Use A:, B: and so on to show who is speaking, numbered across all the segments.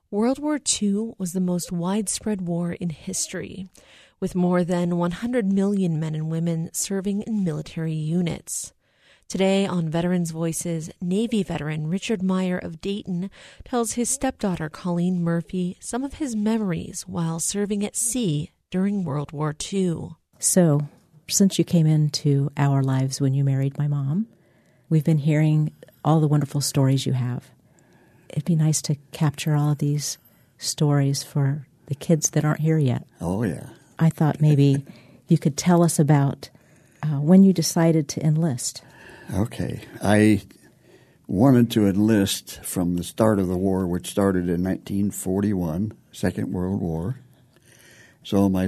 A: World War II was the most widespread war in history, with more than 100 million men and women serving in military units. Today on Veterans Voices, Navy veteran Richard Meyer of Dayton tells his stepdaughter Colleen Murphy some of his memories while serving at sea during World War II.
B: So, since you came into our lives when you married my mom, we've been hearing all the wonderful stories you have. It'd be nice to capture all of these stories for the kids that aren't here yet.
C: Oh, yeah.
B: I thought maybe you could tell us about when you decided to enlist.
C: Okay. I wanted to enlist from the start of the war, which started in 1941, Second World War. So on my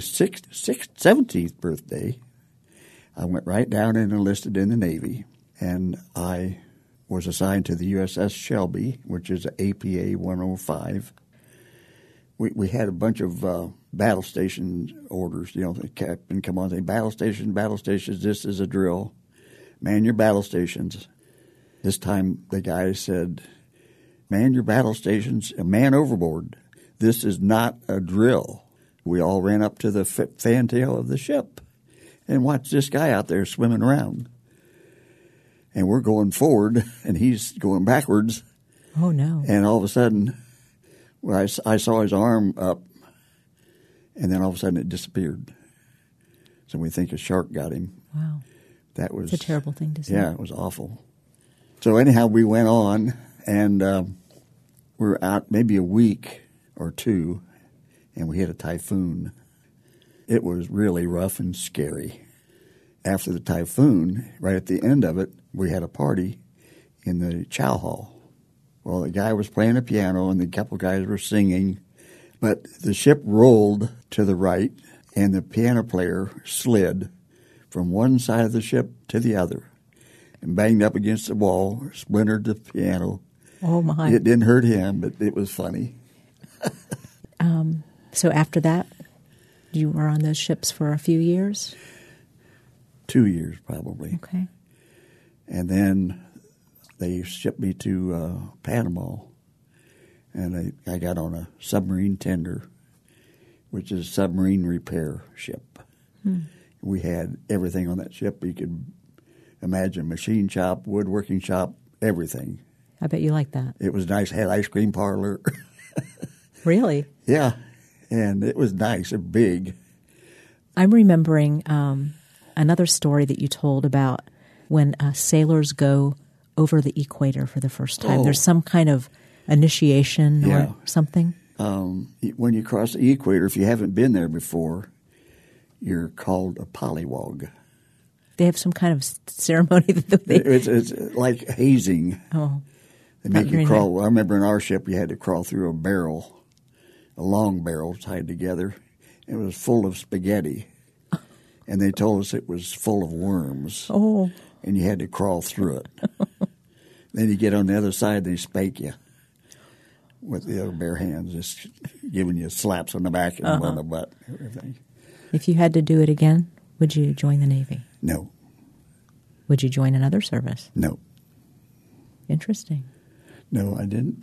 C: 17th birthday, I went right down and enlisted in the Navy, and I was assigned to the USS Shelby, which is APA 105. We had a bunch of battle station orders. You know, the captain come on and say, battle stations, this is a drill. Man your battle stations. This time the guy said, man your battle stations, a man overboard. This is not a drill. We all ran up to the fantail of the ship and watched this guy out there swimming around. And we're going forward, and he's going backwards.
B: Oh, no.
C: And all of a sudden, I saw his arm up, and then all of a sudden it disappeared. So we think a shark got him.
B: Wow.
C: That was
B: it's a terrible thing to say.
C: Yeah, it was awful. So anyhow, we went on, and we were out maybe a week or two, and we hit a typhoon. It was really rough and scary. After the typhoon, right at the end of it, we had a party in the chow hall. Well, the guy was playing a piano and the couple guys were singing, but the ship rolled to the right and the piano player slid from one side of the ship to the other and banged up against the wall, splintered the piano.
B: Oh, my.
C: It didn't hurt him, but it was funny.
B: So after that, you were on those ships for a few years?
C: 2 years, probably.
B: Okay.
C: And then they shipped me to Panama, and I got on a submarine tender, which is a submarine repair ship. We had everything on that ship. You could imagine machine shop, woodworking shop, everything.
B: I bet you like that.
C: It was nice. Had ice cream parlor.
B: Really?
C: Yeah, and it was nice and big.
B: I'm remembering another story that you told about when sailors go over the equator for the first time.
C: Oh.
B: There's some kind of initiation or something?
C: When you cross the equator, if you haven't been there before, you're called a pollywog.
B: They have some kind of ceremony that they...
C: It's like hazing.
B: Oh.
C: They make you crawl. Well, I remember in our ship you had to crawl through a barrel, a long barrel tied together. It was full of spaghetti. And they told us it was full of worms.
B: Oh.
C: And you had to crawl through it. Then you get on the other side, they spank you with the other bare hands, just giving you slaps on the back and on the butt and everything.
B: If you had to do it again, would you join the Navy?
C: No.
B: Would you join another service?
C: No.
B: Interesting.
C: No, I didn't.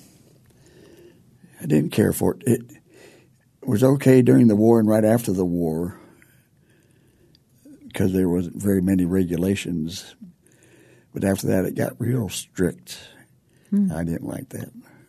C: I didn't care for it. It was okay during the war and right after the war, because there wasn't very many regulations. But after that, it got real strict. I didn't like that.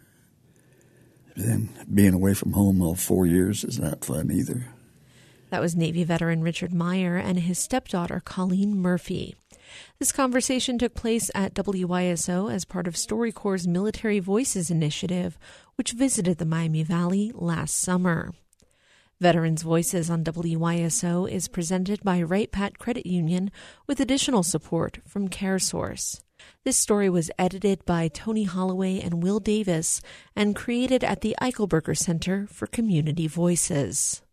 C: Then being away from home all 4 years is not fun either.
A: That was Navy veteran Richard Meyer and his stepdaughter Colleen Murphy. This conversation took place at WYSO as part of StoryCorps' Military Voices initiative, which visited the Miami Valley last summer. Veterans Voices on WYSO is presented by Wright Pat Credit Union with additional support from CareSource. This story was edited by Tony Holloway and Will Davis and created at the Eichelberger Center for Community Voices.